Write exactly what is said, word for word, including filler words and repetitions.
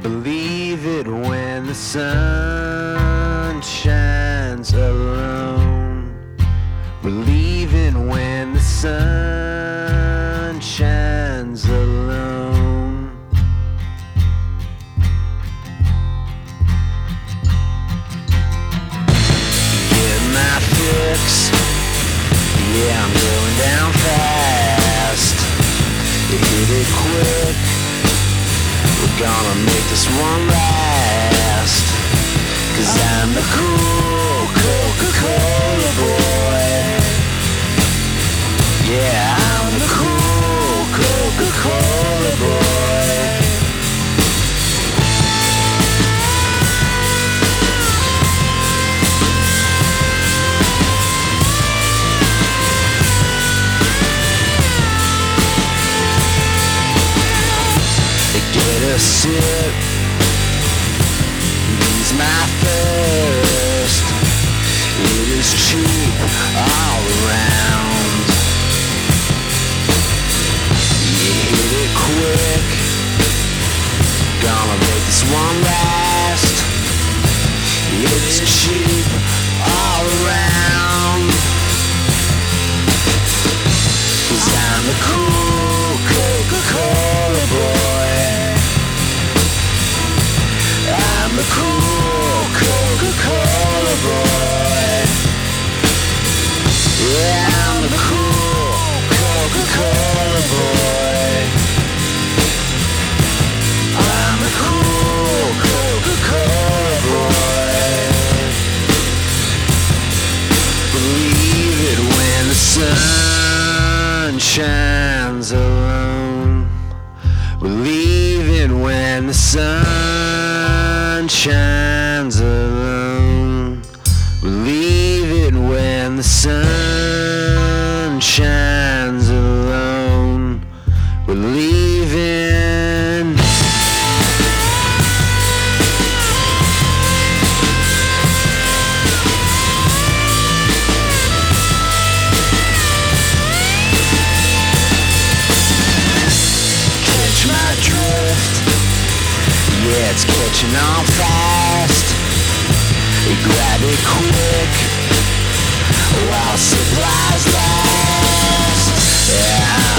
Believe it when the sun shines alone. Believe it when the sun shines alone. Get my fix. Yeah, I'm going down fast. You hit it quick. We're gonna make this one last. Cause I'm the cool Coca-Cola boy. Yeah, I'm the cool Coca-Cola boy. Get a sip, he's my first. It is cheap all around. You hit it quick, gonna make this one last. It's cheap all around. Cause I'm the cool Coca-Cola boy. I'm the cool Coca-Cola boy. Yeah, I'm the cool Coca-Cola boy. I'm the cool Coca-Cola boy. Believe it when the sun shines alone. Believe it when the sun shines alone. Believe it when the sun shines alone. Believe in. Catch my drift. Yeah, it's catching on fast. Grab it quick while supplies last. Yeah.